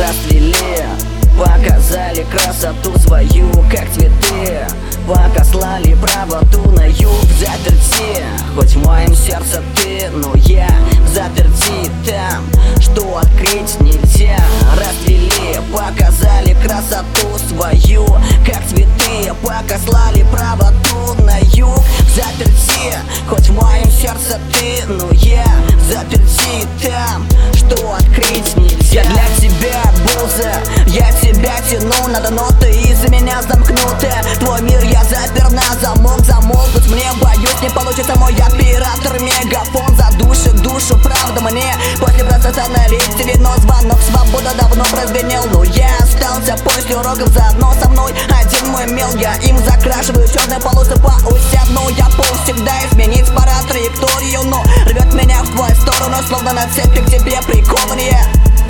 расцвели, показали красоту свою, как цветы. Пока слали правоту на юг в заперти. Хоть в моем сердце ты, но я в заперти там, что открыть нельзя. Расцвели, показали красоту свою, как цветы. Пока слали правоту на юг в заперти. Хоть в моем сердце ты, но я в заперти там, что открыть нельзя. Я для тебя булза, я тебя тяну, надо ноты из-за меня замкнуты. Твой мир я запер на замок, замолкнуть мне боюсь не получится. Мой оператор мегафон задушит душу, правда мне после процесса налить тебе, но звонок свобода давно прозвенел. Но я остался после уроков заодно со мной. Один мой мел, я им закрашиваю черные полосы по оси. Но я всегда изменить пора траекторию, но рвет меня в твою сторону, словно на цепи к тебе прикованные.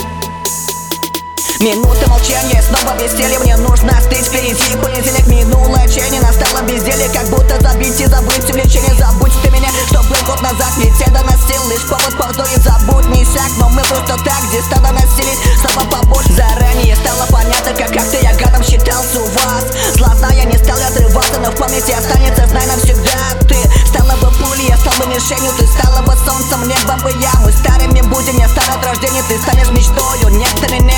Минута молчания, снова веселье, мне нужно стыть впереди. Понедельник минул, отчаяние настало безделье, как будто забить и забыть увлечение. Забудь ты меня, что был год назад, ведь я доносил лишь повод повторить. Забудь не всяк, но мы просто так где-то доносились. Снова побольше, заранее стало понятно, как ты я гадом считался у вас. Злостная не стал отрываться, но в памяти останется, знай навсегда. Ты стала бы пулей, я стал бы мишенью, ты стала бы солнцем, небом бы я. Мы старыми будем, я стар от рождения, ты станешь мечтою, нет ты меня.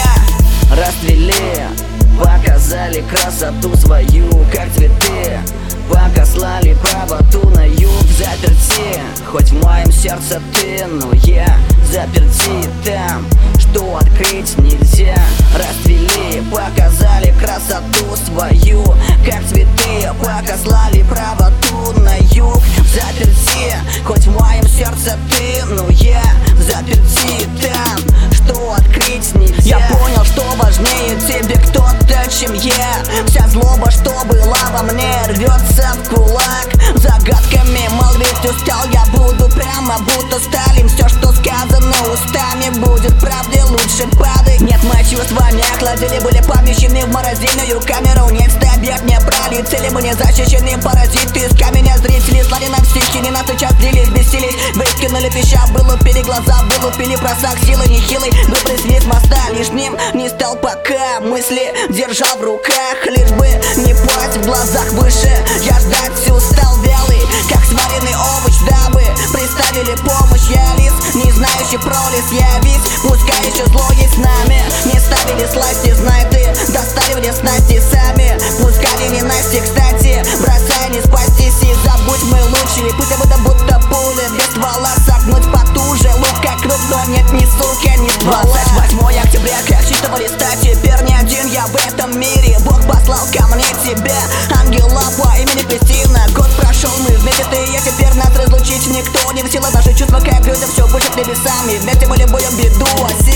Расцвели, показали красоту свою, как цветы. Пока слали правоту на юг в заперти. Хоть в моем сердце ты, но я в заперти там, что открыть нельзя. Расцвели, показали красоту свою, как цветы. Пока слали правоту на юг в заперти. Хоть в моем сердце ты, но я в заперти там, что открыть нельзя. Я понял, что важнее тебе кто-то, чем я. Вся злоба, что была во мне, рвется в кулак. Загадками мол, ведь устал, я буду прямо будто сталим. Все, что сказано устами, будет правдой, лучше падай. Нет, мои чувства не охладили, были помещены в морозильную камеру. Нет, объект не пролетели, мы не защищены. Паразиты из камня, зрители слали нам стихи, не нас сейчас длились, бесились. Выкинули пища, вылупили глаза, вылупили просак силы нехилой. Выбросили с моста лишним, не стал пока мысли держал в руках, лишь бы не пасть в глазах выше. Я ждать устал вялый, как сваренный овощ, дабы приставили помощь. Я лис, не знающий пролез, я весь, пускай еще зло есть с нами. Не ставили сласти, знай ты, доставили снасти сами. Пускали ненасти, кстати, бросай не спастись. И забудь мы лучшие, пусть это будто пули без ствола, согнуть потуже. Лук как круг, но нет ни сука, ни ствола. 28 октября, как чистого листа, теперь не один я в этом мире. Бог послал ко мне тебя, ангела по имени Кристина. Год прошел, мы вместе, ты и я, теперь нас разлучить никто не в силах. Наши чувства как люди, все выше небесами. Вместе мы любую беду